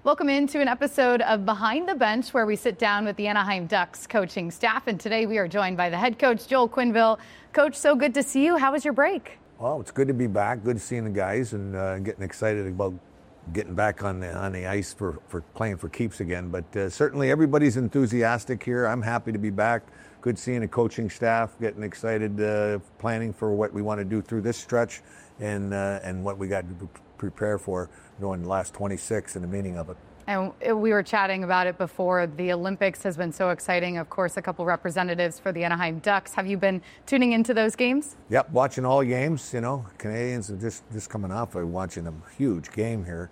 Welcome into an episode of Behind the Bench, where we sit down with the Anaheim Ducks coaching staff. And today we are joined by the head coach, Joel Quenneville. Coach, so good to see you. How was your break? Well, it's good to be back. Good seeing the guys and getting excited about getting back on the ice for playing for keeps again. But certainly everybody's enthusiastic here. I'm happy to be back. Good seeing the coaching staff, getting excited, planning for what we want to do through this stretch and what we got to prepare for in the last 26 and the meaning of it. And we were chatting about it before. The Olympics has been so exciting. Of course, a couple representatives for the Anaheim Ducks. Have you been tuning into those games? Yep, watching all games. Canadians are just coming off of watching a huge game here.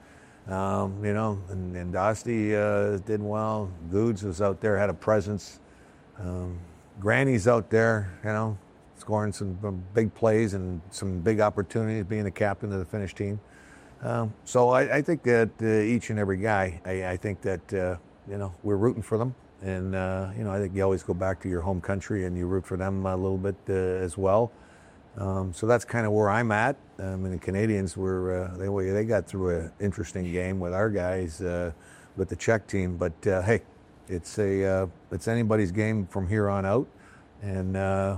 And Dosty did well. Goods was out there, had a presence. Granny's out there, scoring some big plays and some big opportunities, being the captain of the Finnish team. So I think that each and every guy, I think that, we're rooting for them. And, I think you always go back to your home country and you root for them a little bit as well. So that's kind of where I'm at. The Canadians they got through an interesting game with our guys with the Czech team. But, hey, it's anybody's game from here on out. And,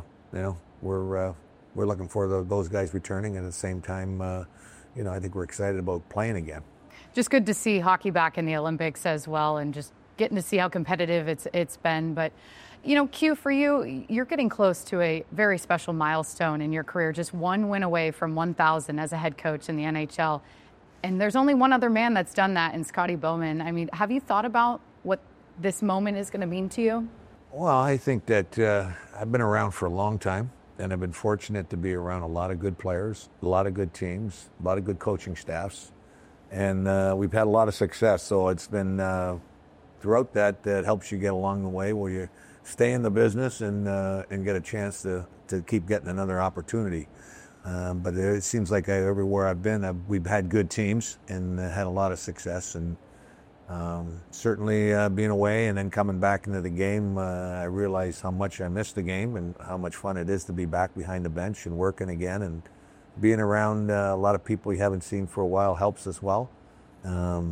we're looking for those guys returning. And at the same time, I think we're excited about playing again. Just good to see hockey back in the Olympics as well, and just getting to see how competitive it's been. But, Q, for you, you're getting close to a very special milestone in your career, just one win away from 1,000 as a head coach in the NHL. And there's only one other man that's done that, in Scotty Bowman. I mean, have you thought about what this moment is going to mean to you? Well, I think that I've been around for a long time. And I've been fortunate to be around a lot of good players, a lot of good teams, a lot of good coaching staffs. And we've had a lot of success. So it's been throughout that helps you get along the way where you stay in the business and get a chance to keep getting another opportunity. But it seems like everywhere I've been, we've had good teams and had a lot of success. And certainly being away and then coming back into the game, I realized how much I missed the game and how much fun it is to be back behind the bench and working again, and being around a lot of people you haven't seen for a while helps as well. I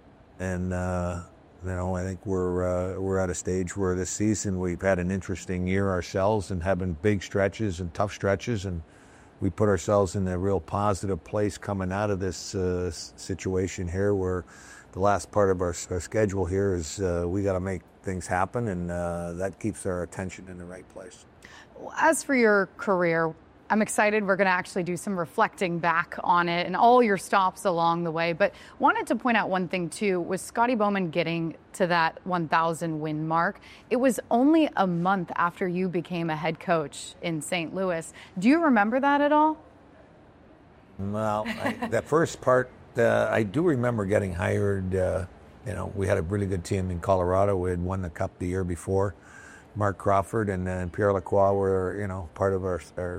think we're at a stage where this season we've had an interesting year ourselves and having big stretches and tough stretches, and we put ourselves in a real positive place coming out of this situation here where the last part of our schedule here is we got to make things happen, and that keeps our attention in the right place. As for your career, I'm excited. We're going to actually do some reflecting back on it and all your stops along the way. But wanted to point out one thing, too, was Scotty Bowman getting to that 1,000 win mark. It was only a month after you became a head coach in St. Louis. Do you remember that at all? Well, that first part, I do remember getting hired. We had a really good team in Colorado. We had won the Cup the year before. Mark Crawford and Pierre Lacroix were, part of our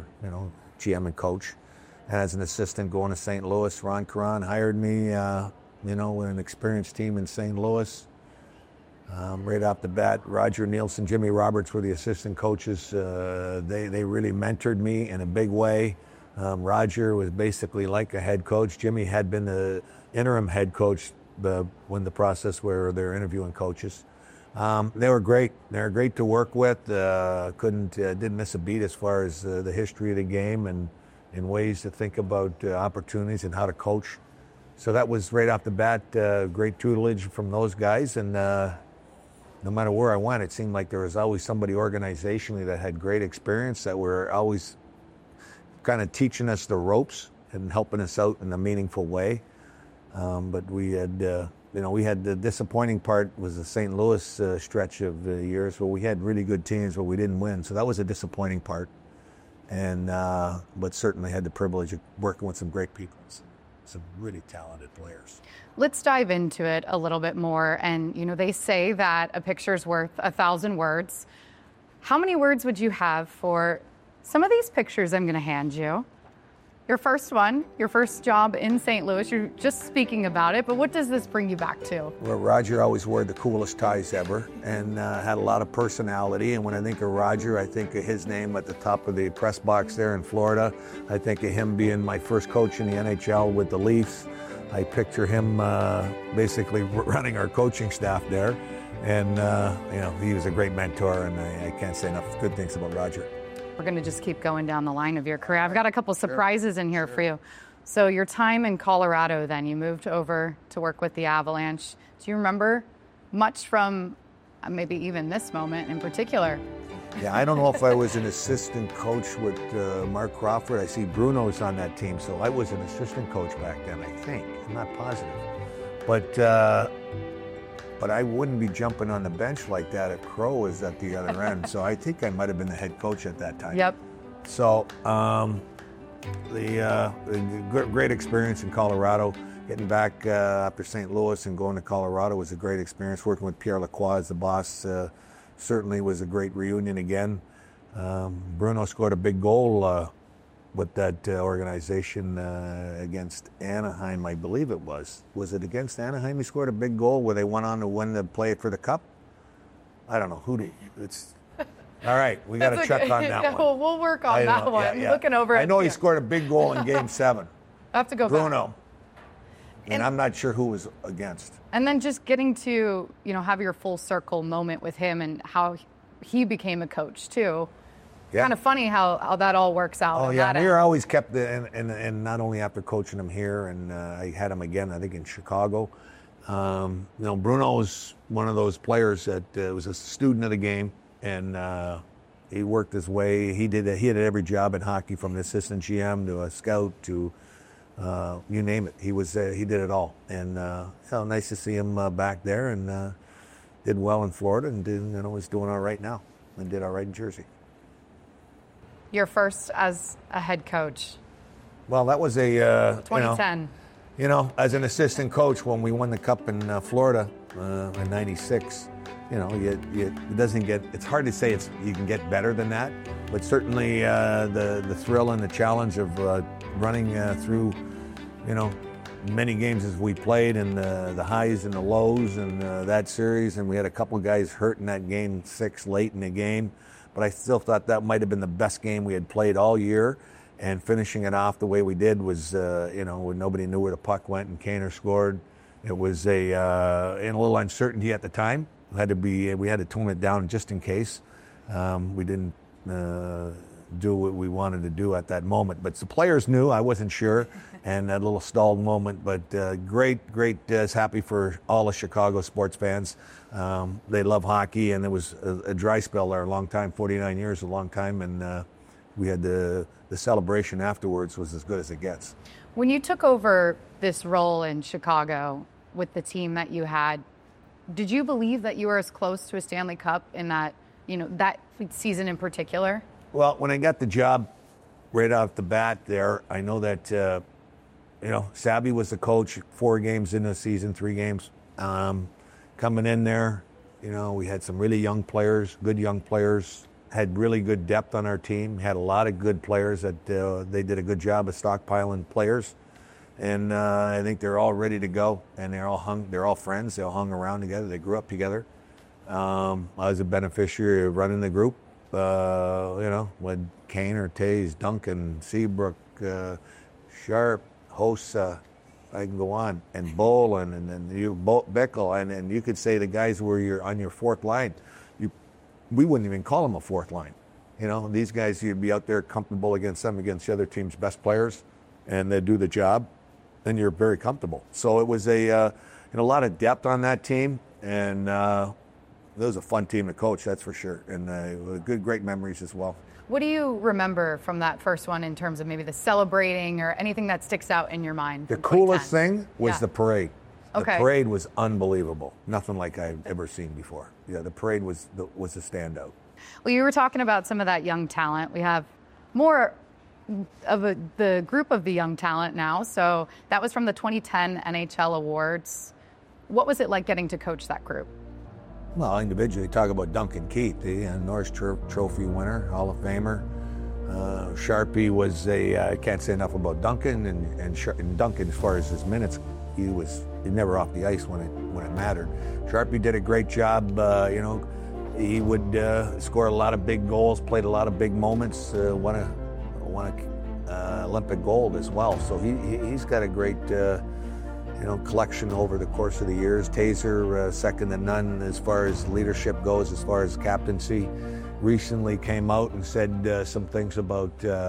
GM and coach. And as an assistant going to St. Louis, Ron Caron hired me, with an experienced team in St. Louis. Right off the bat, Roger Nielsen, Jimmy Roberts were the assistant coaches. They really mentored me in a big way. Roger was basically like a head coach. Jimmy had been the interim head coach when the process where they're interviewing coaches. They were great. They were great to work with. Didn't miss a beat as far as the history of the game and ways to think about opportunities and how to coach. So that was right off the bat, great tutelage from those guys. And no matter where I went, it seemed like there was always somebody organizationally that had great experience, that were always kind of teaching us the ropes and helping us out in a meaningful way. But we had the disappointing part was the St. Louis stretch of the years where we had really good teams, but we didn't win. So that was a disappointing part. And but certainly had the privilege of working with some great people, some really talented players. Let's dive into it a little bit more. And, they say that a picture's worth 1,000 words. How many words would you have for some of these pictures I'm going to hand you? Your first one, your first job in St. Louis, you're just speaking about it, but what does this bring you back to? Well, Roger always wore the coolest ties ever and had a lot of personality. And when I think of Roger, I think of his name at the top of the press box there in Florida. I think of him being my first coach in the NHL with the Leafs. I picture him basically running our coaching staff there. And, he was a great mentor, and I can't say enough good things about Roger. We're going to just keep going down the line of your career. I've got a couple surprises in here for you. So your time in Colorado, then you moved over to work with the Avalanche. Do you remember much from maybe even this moment in particular? Yeah, I don't know if I was an assistant coach with Mark Crawford. I see Bruno's on that team, so I was an assistant coach back then, I think. I'm not positive. But I wouldn't be jumping on the bench like that if Crow was at the other end. So I think I might have been the head coach at that time. Yep. So the great experience in Colorado. Getting back after St. Louis and going to Colorado was a great experience. Working with Pierre Lacroix as the boss certainly was a great reunion again. Bruno scored a big goal with that organization against Anaheim, I believe it was. Was it against Anaheim he scored a big goal where they went on to win the play for the Cup? I don't know. It's all right. We got to check on that one. We'll work on that one. Yeah. Looking over I know he scored a big goal in Game 7. I have to go back. Bruno. And I'm not sure who was against. And then just getting to, have your full circle moment with him and how he became a coach too. Yeah. Kind of funny how that all works out. Oh yeah, Muir always kept and not only after coaching him here, and I had him again, I think in Chicago. Bruno was one of those players that was a student of the game, and he worked his way. He had every job in hockey, from an assistant GM to a scout to you name it. He did it all, and nice to see him back there, and did well in Florida, and is doing all right now, and did all right in Jersey. Your first as a head coach? Well, that was 2010. As an assistant coach when we won the Cup in Florida in '96. It doesn't get. It's hard to say you can get better than that, but certainly the thrill and the challenge of running through, many games as we played, and the highs and the lows, and that series, and we had a couple of guys hurt in that Game 6 late in the game, but I still thought that might have been the best game we had played all year, and finishing it off the way we did was, when nobody knew where the puck went and Kaner scored. It was in a little uncertainty at the time. We had to tone it down just in case. We didn't do what we wanted to do at that moment. But the players knew, I wasn't sure, and that little stalled moment. But great, happy for all the Chicago sports fans. They love hockey, and it was a dry spell there, a long time, 49 years, a long time, and we had the celebration afterwards was as good as it gets. When you took over this role in Chicago with the team that you had, did you believe that you were as close to a Stanley Cup in that, that season in particular? Well, when I got the job right off the bat there, I know that, Sabby was the coach, 4 games into the season, 3 games. Coming in there, we had some really young players, good young players, had really good depth on our team, had a lot of good players that they did a good job of stockpiling players. And I think they're all ready to go, and they're all friends, they all hung around together, they grew up together. I was a beneficiary of running the group. With Kaner, Taze, Duncan, Seabrook, Sharp, Hossa, I can go on, and Bolin, and then Bickle, and you could say the guys were on your fourth line. We wouldn't even call them a fourth line. These guys, you'd be out there comfortable against them, against the other team's best players, and they'd do the job, and you're very comfortable. So it was a lot of depth on that team, and it was a fun team to coach, that's for sure, and great memories as well. What do you remember from that first one in terms of maybe the celebrating or anything that sticks out in your mind? The coolest thing was the parade. Okay. The parade was unbelievable. Nothing like I've ever seen before. Yeah, the parade was a standout. Well, you were talking about some of that young talent. We have more of the group of the young talent now. So that was from the 2010 NHL Awards. What was it like getting to coach that group? Well, individually, talk about Duncan Keith, the Norris Trophy winner, Hall of Famer. Sharpie was I can't say enough about Duncan, and Duncan, as far as his minutes, he never off the ice when it mattered. Sharpie did a great job. He would score a lot of big goals, played a lot of big moments, won a Olympic gold as well. So he's got a great collection over the course of the years. Taser, second to none as far as leadership goes, as far as captaincy. Recently came out and said some things about,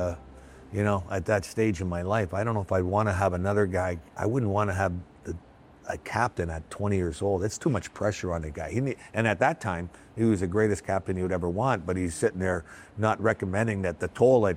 at that stage in my life, I don't know if I'd want to have another guy. I wouldn't want to have a captain at 20 years old. It's too much pressure on the guy. And at that time, he was the greatest captain he would ever want, but he's sitting there not recommending that the toll that,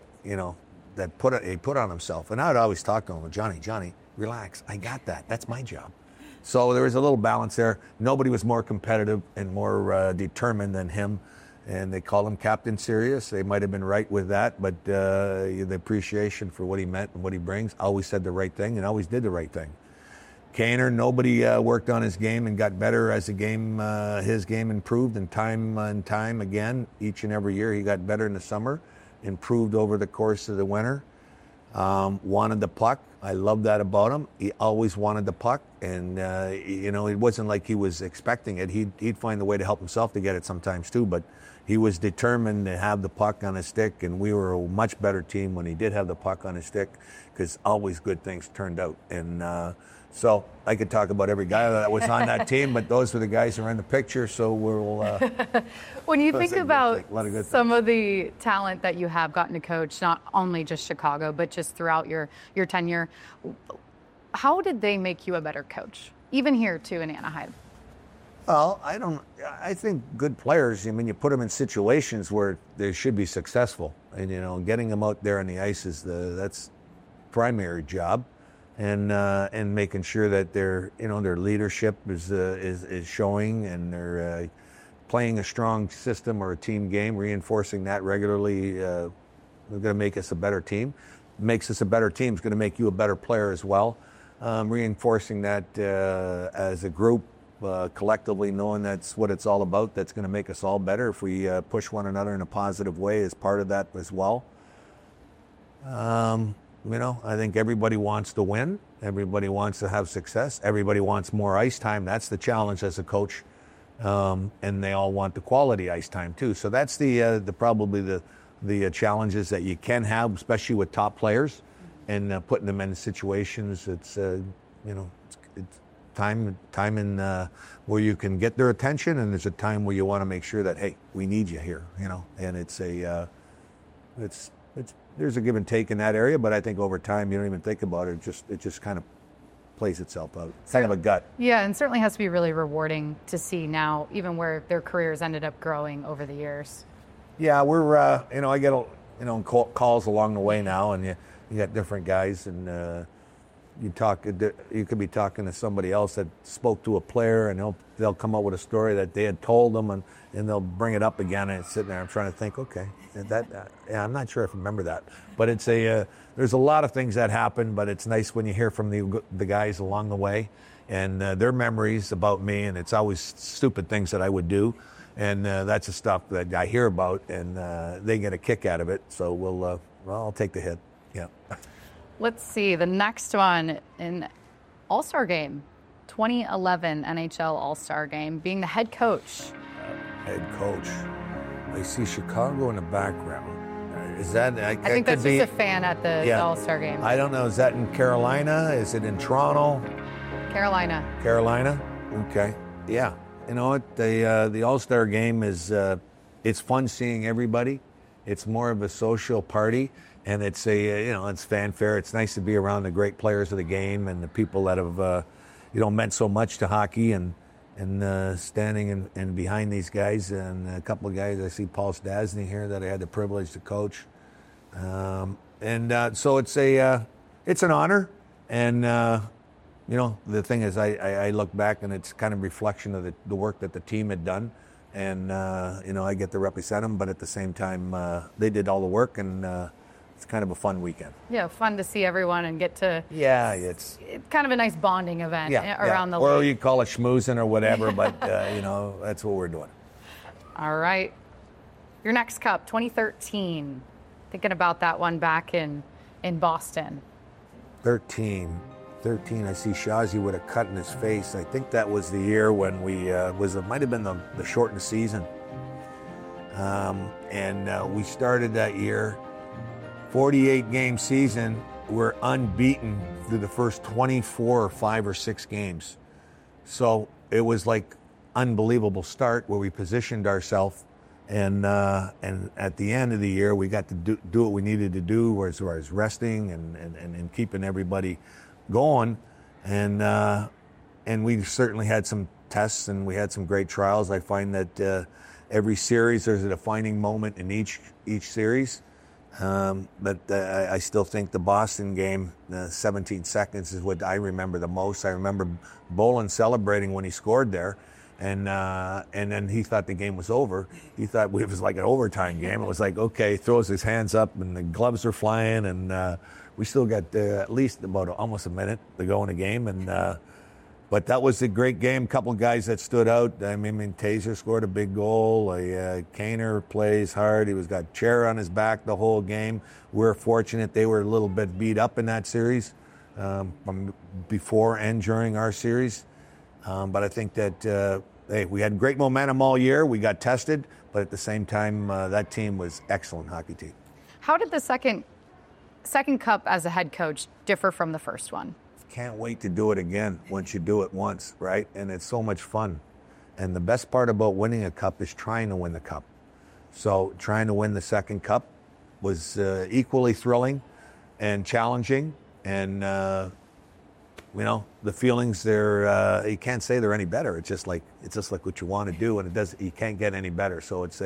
he put on himself. And I would always talk to him, Johnny, relax. I got that. That's my job. So there was a little balance there. Nobody was more competitive and more determined than him. And they call him Captain Serious. They might have been right with that, but the appreciation for what he meant and what he brings, always said the right thing and always did the right thing. Kaner, nobody worked on his game and got better as his game improved, and time again, each and every year he got better in the summer, improved over the course of the winter. Wanted the puck. I love that about him. He always wanted the puck, and it wasn't like he was expecting it. He'd find a way to help himself to get it sometimes too, but he was determined to have the puck on his stick, and we were a much better team when he did have the puck on his stick, because always good things turned out. And so I could talk about every guy that was on that team, but those were the guys who are in the picture, so we'll... When you think about some of the talent that you have gotten to coach, not only just Chicago, but just throughout your tenure, how did they make you a better coach, even here, too, in Anaheim? Well, I think good players, you put them in situations where they should be successful. And, getting them out there on the ice that's primary job. And making sure that their leadership is showing, and they're playing a strong system or a team game, reinforcing that regularly. They're going to make us a better team. Makes us a better team is going to make you a better player as well. Reinforcing that as a group, collectively, knowing that's what it's all about. That's going to make us all better if we push one another in a positive way as part of that as well. I think everybody wants to win. Everybody wants to have success. Everybody wants more ice time. That's the challenge as a coach. And they all want the quality ice time too. So that's probably the challenges that you can have, especially with top players, and putting them in situations. It's time in where you can get their attention, and there's a time where you want to make sure that, hey, we need you here. And there's a give and take in that area, but I think over time you don't even think about it. It just kind of plays itself out. Kind of a gut. Yeah, and certainly has to be really rewarding to see now, even where their careers ended up growing over the years. Yeah, we're I get calls along the way now, and you got different guys, and you could be talking to somebody else that spoke to a player, and they'll come up with a story that they had told them, and they'll bring it up again, and it's sitting there. I'm trying to think, okay, I'm not sure if I remember that, but it's there's a lot of things that happen, but it's nice when you hear from the guys along the way, and their memories about me, and it's always stupid things that I would do, and that's the stuff that I hear about, and they get a kick out of it. So I'll take the hit. Yeah. Let's see, the next one, in All-Star Game, 2011 NHL All-Star Game, being the head coach. Head coach. I see Chicago in the background. Is that? I think that's just a fan at the All-Star Game. I don't know. Is that in Carolina? Is it in Toronto? Carolina. Carolina? Okay. Yeah. You know what? The All-Star Game is it's fun seeing everybody. It's more of a social party. And it's it's fanfare. It's nice to be around the great players of the game and the people that have, meant so much to hockey, and standing and behind these guys, and a couple of guys. I see Paul Stastny here that I had the privilege to coach, so it's an honor. And the thing is, I look back and it's kind of reflection of the work that the team had done, and I get to represent them, but at the same time, they did all the work, and it's kind of a fun weekend. Yeah, fun to see everyone and get to... Yeah, it's kind of a nice bonding event around the league. Or you call it schmoozing or whatever, but, that's what we're doing. All right. Your next cup, 2013. Thinking about that one back in Boston. 13, I see Shazi with a cut in his face. I think that was the year when it might have been the shortened season. We started that year... 48-game season, were unbeaten through the first 24 or 5 or 6 games. So it was like unbelievable start where we positioned ourselves, and at the end of the year we got to do what we needed to do as far as resting and keeping everybody going, and we certainly had some tests and we had some great trials. I find that every series there's a defining moment in each series. But I still think the Boston game, 17 seconds, is what I remember the most. I remember Bolin celebrating when he scored there, and then he thought the game was over. He thought it was like an overtime game. It was like, okay, throws his hands up, and the gloves are flying, and we still got at least about almost a minute to go in the game, and. But that was a great game. A couple of guys that stood out. I mean, Tazer scored a big goal. Kaner plays hard. He got chair on his back the whole game. We're fortunate they were a little bit beat up in that series from before and during our series. But I think that we had great momentum all year. We got tested, but at the same time, that team was excellent hockey team. How did the second cup as a head coach differ from the first one? Can't wait to do it again once you do it once, right? And it's so much fun. And the best part about winning a cup is trying to win the cup. So trying to win the second cup was equally thrilling and challenging. And, the feelings there, you can't say they're any better. It's just like what you want to do, and you can't get any better. So it's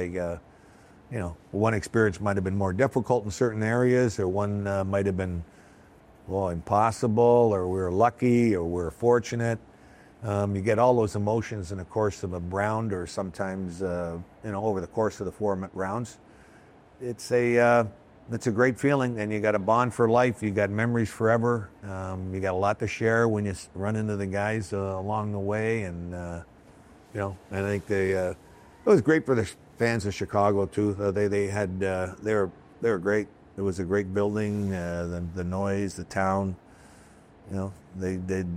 one experience might have been more difficult in certain areas, or one might have been impossible, or we were lucky, or we were fortunate. You get all those emotions in the course of a round, or sometimes, over the course of the 4 rounds. It's a great feeling, and you got a bond for life. You got memories forever. You got a lot to share when you run into the guys along the way, and I think it was great for the fans of Chicago too. They were great. It was a great building, the noise, the town. They did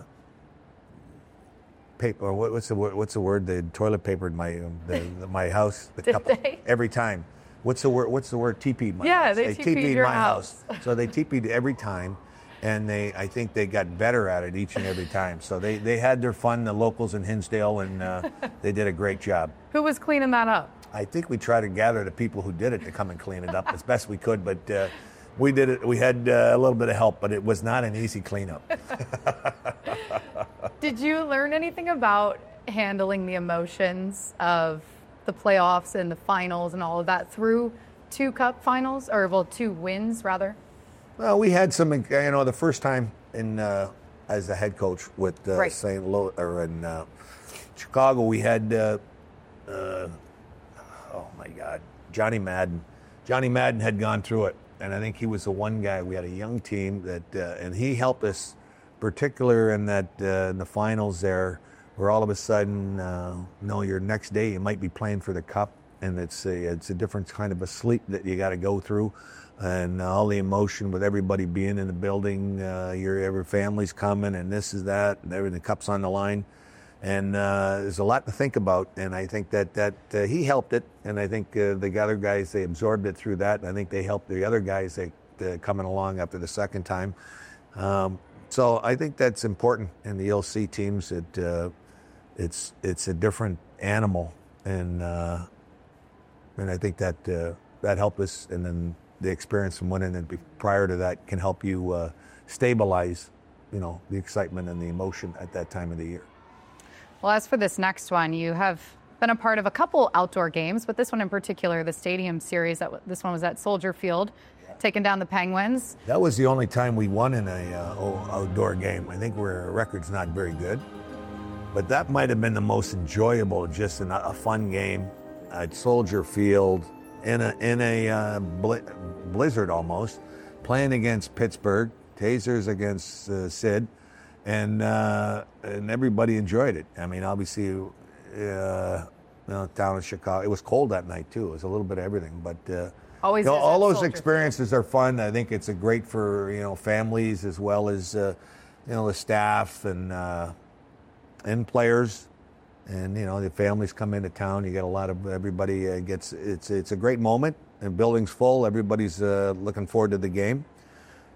paper. What's the word? They toilet papered my house. Every time. What's the word? TP'd my house. Yeah, they TP'd your house. So they TP'd every time, and I think they got better at it each and every time. So they had their fun, the locals in Hinsdale, and they did a great job. Who was cleaning that up? I think we tried to gather the people who did it to come and clean it up as best we could, but we did it. We had a little bit of help, but it was not an easy cleanup. Did you learn anything about handling the emotions of the playoffs and the finals and all of that through 2 cup finals, or 2 wins rather? Well, we had some, the first time as a head coach with St. Louis or in Chicago, we had. Oh my God, Johnny Madden. Johnny Madden had gone through it, and I think he was the one guy. We had a young team that, and he helped us, particular in that in the finals there, where all of a sudden, your next day you might be playing for the cup, and it's a different kind of a sleep that you got to go through, and all the emotion with everybody being in the building, every family's coming, and this is that, and the cup's on the line. And there's a lot to think about, and I think that he helped it, and I think the other guys, they absorbed it through that, and I think they helped the other guys coming along after the second time. So I think that's important in the ELC teams. It's a different animal, and I think that helped us, and then the experience from winning it prior to that can help you stabilize, the excitement and the emotion at that time of the year. Well, as for this next one, you have been a part of a couple outdoor games, but this one in particular, the Stadium Series, this one was at Soldier Field, taking down the Penguins. That was the only time we won in a outdoor game. I think our record's not very good, but that might have been the most enjoyable, just a fun game at Soldier Field in a blizzard almost, playing against Pittsburgh, Tasers against Sid. And everybody enjoyed it. I mean, obviously, down in Chicago, it was cold that night too. It was a little bit of everything, but all those experiences are fun. I think it's great for families as well as the staff and players, and the families come into town. You get a lot of everybody gets. It's a great moment. The building's full. Everybody's looking forward to the game.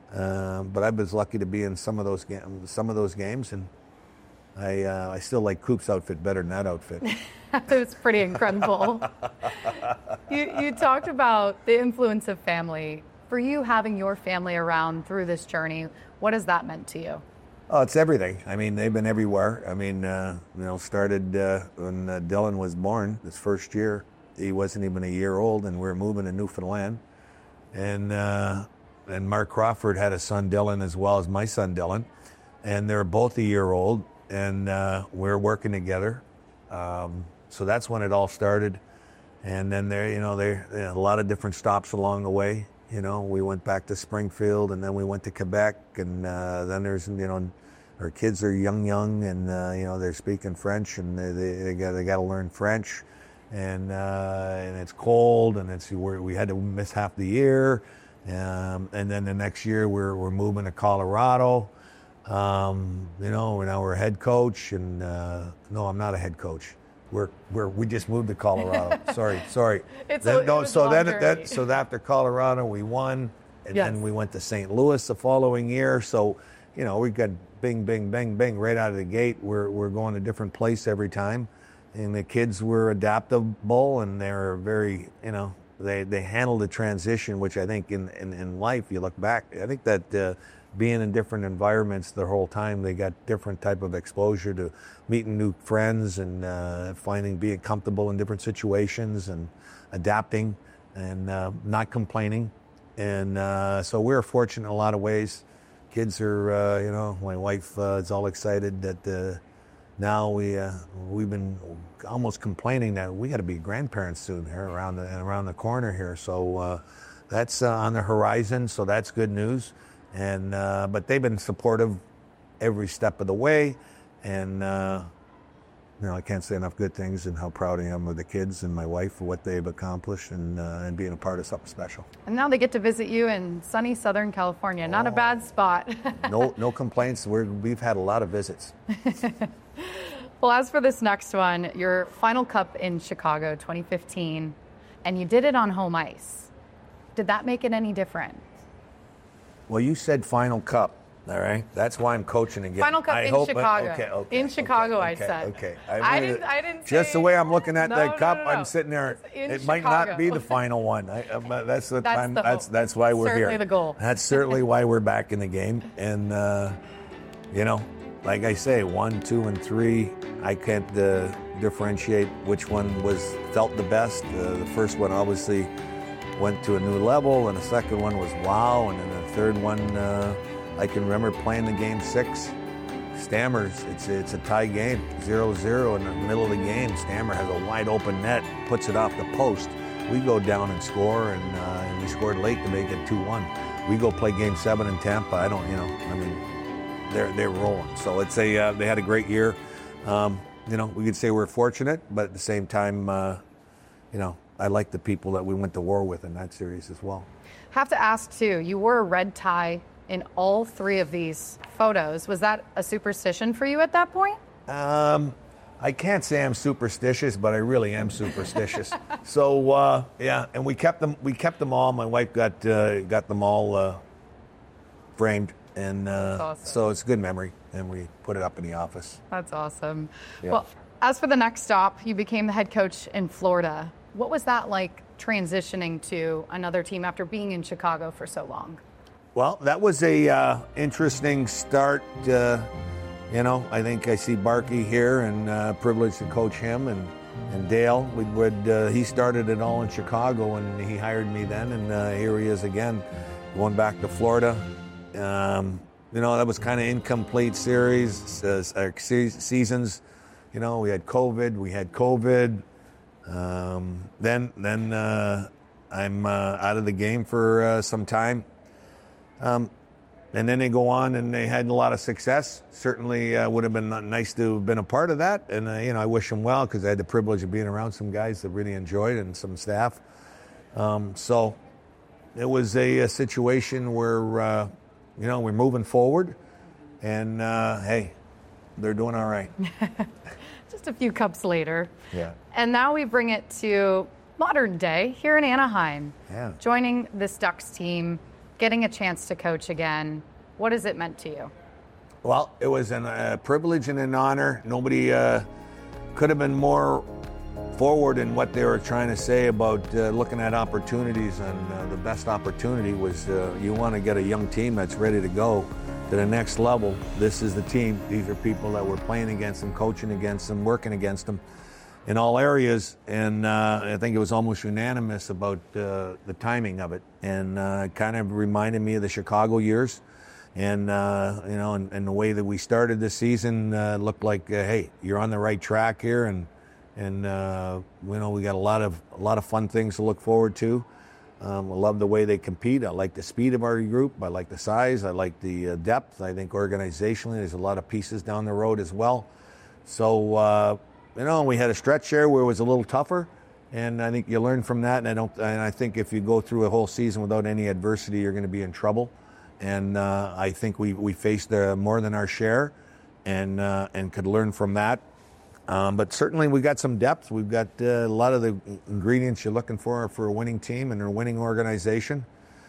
But I was lucky to be in some of those games, and I still like Coop's outfit better than that outfit. It was pretty incredible. You talked about the influence of family. For you, having your family around through this journey, what has that meant to you? Oh, it's everything. I mean, they've been everywhere. I mean, started when Dylan was born, his first year. He wasn't even a year old, and we were moving to Newfoundland. And Mark Crawford had a son, Dylan, as well as my son, Dylan. And they're both a year old, and we're working together. So that's when it all started. And then there a lot of different stops along the way. We went back to Springfield, and then we went to Quebec, and then there's, our kids are young, and they're speaking French, and they got to learn French, and it's cold, and we had to miss half the year, and then the next year we're moving to Colorado. Now we're a head coach, and no, I'm not a head coach. We just moved to Colorado. Sorry. So after Colorado, we won, and then we went to St. Louis the following year. So, we got bing, bing, bing, bing right out of the gate. We're going to a different place every time, and the kids were adaptable, and they're very, they handled the transition, which I think in life, you look back, I think that being in different environments the whole time, they got different type of exposure to meeting new friends and being comfortable in different situations and adapting and not complaining. And so we're fortunate in a lot of ways. Kids are, my wife is all excited that now we've been almost complaining that we got to be grandparents soon here around the corner here. So that's on the horizon. So that's good news. And but they've been supportive every step of the way, and I can't say enough good things and how proud I am of the kids and my wife for what they've accomplished and being a part of something special. And now they get to visit you in sunny Southern California. Not a bad spot. No complaints. We've had a lot of visits. Well, as for this next one, your final cup in Chicago 2015, and you did it on home ice. Did that make it any different? Well, you said final cup, all right? That's why I'm coaching again. Final cup in Chicago. Okay. In Chicago, I said. Okay. I didn't say... Just the way I'm looking at that cup, no. I'm sitting there. It might not be the final one. That's why we're certainly here. The goal. That's certainly why we're back in the game. And, like I say, 1, 2, and 3, I can't differentiate which one felt the best. The first one, obviously, went to a new level, and the second one was wow, and then the third one, I can remember playing the game 6. Stammers, it's a tie game, 0-0 in the middle of the game. Stammer has a wide open net, puts it off the post. We go down and score, and we scored late to make it 2-1. We go play game 7 in Tampa. They're rolling. So it's they had a great year. We could say we're fortunate, but at the same time, I like the people that we went to war with in that series as well. Have to ask, too, you wore a red tie in all 3 of these photos. Was that a superstition for you at that point? I can't say I'm superstitious, but I really am superstitious. So, and we kept them all. My wife got them all framed, and awesome. So it's a good memory, and we put it up in the office. That's awesome. Yeah. Well, as for the next stop, you became the head coach in Florida. What was that like, transitioning to another team after being in Chicago for so long? Well, that was a interesting start. I think I see Barkey here, and privileged to coach him, and Dale. He started it all in Chicago, and he hired me then, and here he is again, going back to Florida. That was kind of incomplete seasons. We had COVID. Then I'm out of the game for some time. And then they go on and they had a lot of success. Certainly would have been nice to have been a part of that. And, I wish them well because I had the privilege of being around some guys that really enjoyed it and some staff. So it was a situation where, we're moving forward. And, hey, they're doing all right. Just a few cups later. Yeah. And now we bring it to modern day here in Anaheim. Yeah. Joining this Ducks team, getting a chance to coach again, what has it meant to you? Well, it was a privilege and an honor. Nobody could have been more forward in what they were trying to say about looking at opportunities, and the best opportunity was you want to get a young team that's ready to go to the next level. This is the team. These are people that we're playing against them, coaching against them, working against them in all areas, and I think it was almost unanimous about the timing of it, and it kind of reminded me of the Chicago years. And and the way that we started this season looked like, hey, you're on the right track here, and we got a lot of fun things to look forward to. I love the way they compete. I like the speed of our group. I like the size. I like the depth. I think organizationally, there's a lot of pieces down the road as well. So we had a stretch there where it was a little tougher, and I think you learn from that. And I think if you go through a whole season without any adversity, you're going to be in trouble. And I think we faced more than our share, and could learn from that. But certainly we got some depth. We've got a lot of the ingredients you're looking for a winning team and a winning organization.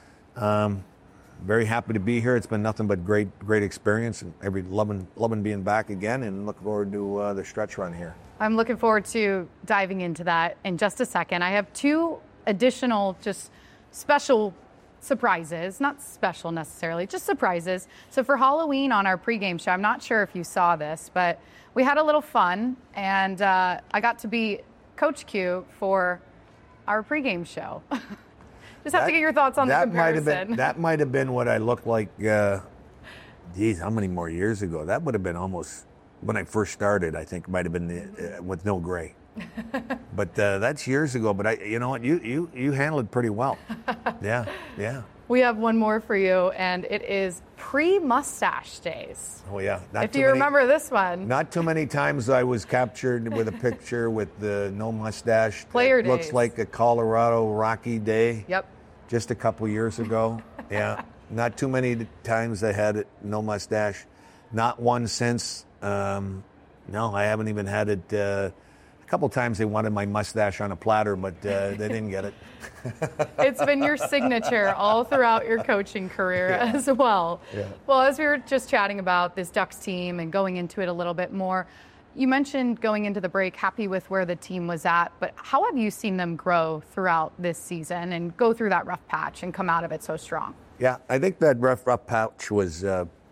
Very happy to be here. It's been nothing but great experience, and loving being back again, and looking forward to the stretch run here. I'm looking forward to diving into that in just a second. I have two additional just special surprises, not special necessarily, just surprises. So for Halloween on our pregame show, I'm not sure if you saw this, but we had a little fun, and I got to be Coach Q for our pregame show. Just have to get your thoughts on the comparison. That might have been what I looked like, how many more years ago? That would have been almost when I first started, I think. Might have been with no gray. But that's years ago. But you know what? You handled it pretty well. Yeah. We have one more for you, and it is pre-mustache days. Oh yeah. If you remember this one. Not too many times I was captured with a picture with the no mustache. Player days. Looks like a Colorado Rocky day. Yep. Just a couple years ago. Yeah. Not too many times I had it, no mustache. Not one since. No, I haven't even had it. A couple times they wanted my mustache on a platter, but they didn't get it. It's been your signature all throughout your coaching career as well. Yeah. Well, as we were just chatting about this Ducks team and going into it a little bit more, you mentioned going into the break happy with where the team was at, but how have you seen them grow throughout this season and go through that rough patch and come out of it so strong? Yeah, I think that rough patch was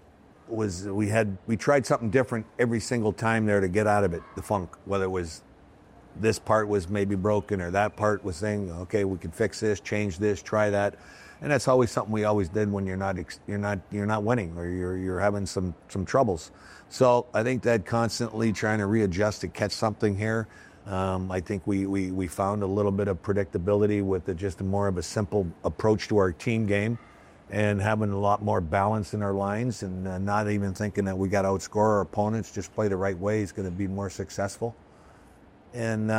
we tried something different every single time there to get out of it, the funk, whether it was this part was maybe broken or that part was saying, okay, we can fix this, change this, try that. And that's always something we always did when you're not winning or you're having some troubles. So I think that constantly trying to readjust to catch something here. I think we found a little bit of predictability with just more of a simple approach to our team game, and having a lot more balance in our lines, and not even thinking that we got to outscore our opponents. Just play the right way is going to be more successful. And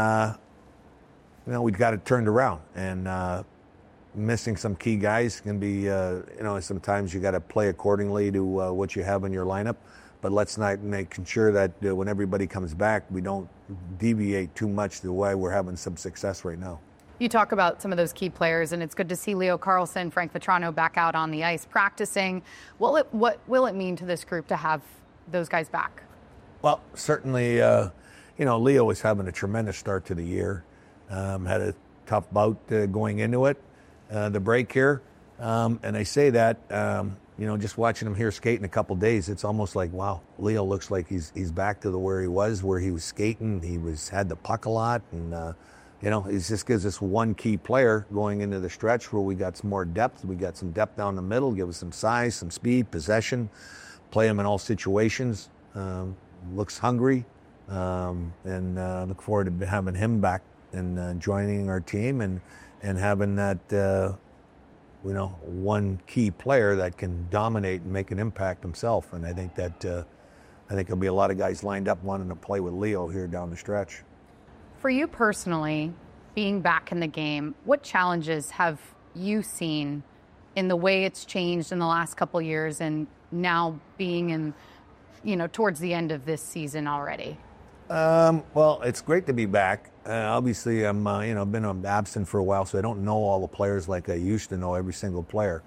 we've got it turned around, and missing some key guys can be sometimes you got to play accordingly to what you have in your lineup, but let's not making sure that when everybody comes back we don't deviate too much to why we're having some success right now. You talk about some of those key players, and it's good to see Leo Carlsson, Frank Vatrano back out on the ice practicing. What will it mean to this group to have those guys back? Well, certainly Leo was having a tremendous start to the year. Had a tough bout going into it, the break here. And I say that, just watching him here skating a couple days, it's almost like, wow, Leo looks like he's back to where he was skating. He had the puck a lot, and it just gives us one key player going into the stretch where we got some more depth. We got some depth down the middle, give us some size, some speed, possession, play him in all situations. Looks hungry. And look forward to having him back and joining our team and having that one key player that can dominate and make an impact himself. And I think there'll be a lot of guys lined up wanting to play with Leo here down the stretch. For you personally, being back in the game, what challenges have you seen in the way it's changed in the last couple of years, and now being in, towards the end of this season already? Well, it's great to be back. Obviously, I'm been absent for a while, so I don't know all the players like I used to know every single player.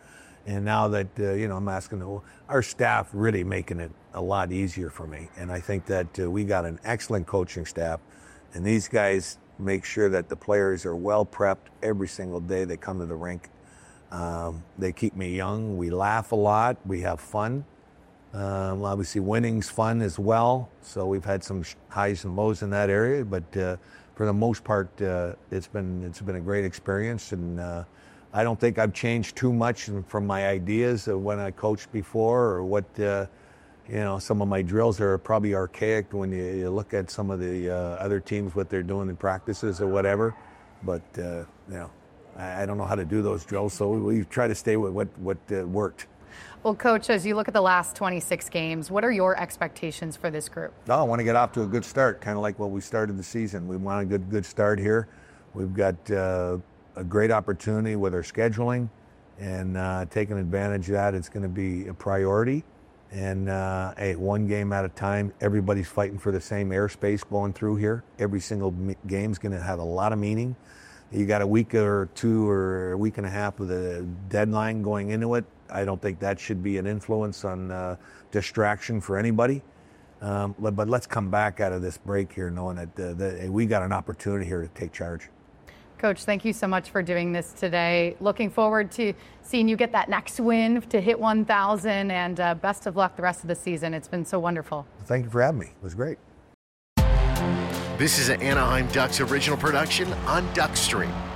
And now that, I'm asking our staff really making it a lot easier for me. And I think that we got an excellent coaching staff. And these guys make sure that the players are well prepped every single day they come to the rink. They keep me young. We laugh a lot. We have fun. Obviously, winning's fun as well. So we've had some highs and lows in that area. But for the most part, it's been a great experience. And I don't think I've changed too much from my ideas of when I coached before, or what, some of my drills are probably archaic when you look at some of the other teams, what they're doing in practices or whatever. But, I don't know how to do those drills, so we try to stay with what worked. Well, Coach, as you look at the last 26 games, what are your expectations for this group? Oh, I want to get off to a good start, kind of like what we started the season. We want a good start here. We've got a great opportunity with our scheduling, and taking advantage of that. It's going to be a priority. And one game at a time. Everybody's fighting for the same airspace going through here. Every single game's going to have a lot of meaning. You got a week or two or a week and a half with a deadline going into it. I don't think that should be an influence on distraction for anybody. But let's come back out of this break here knowing that we got an opportunity here to take charge. Coach, thank you so much for doing this today. Looking forward to seeing you get that next win to hit 1,000, and best of luck the rest of the season. It's been so wonderful. Thank you for having me. It was great. This is an Anaheim Ducks original production on Duckstream.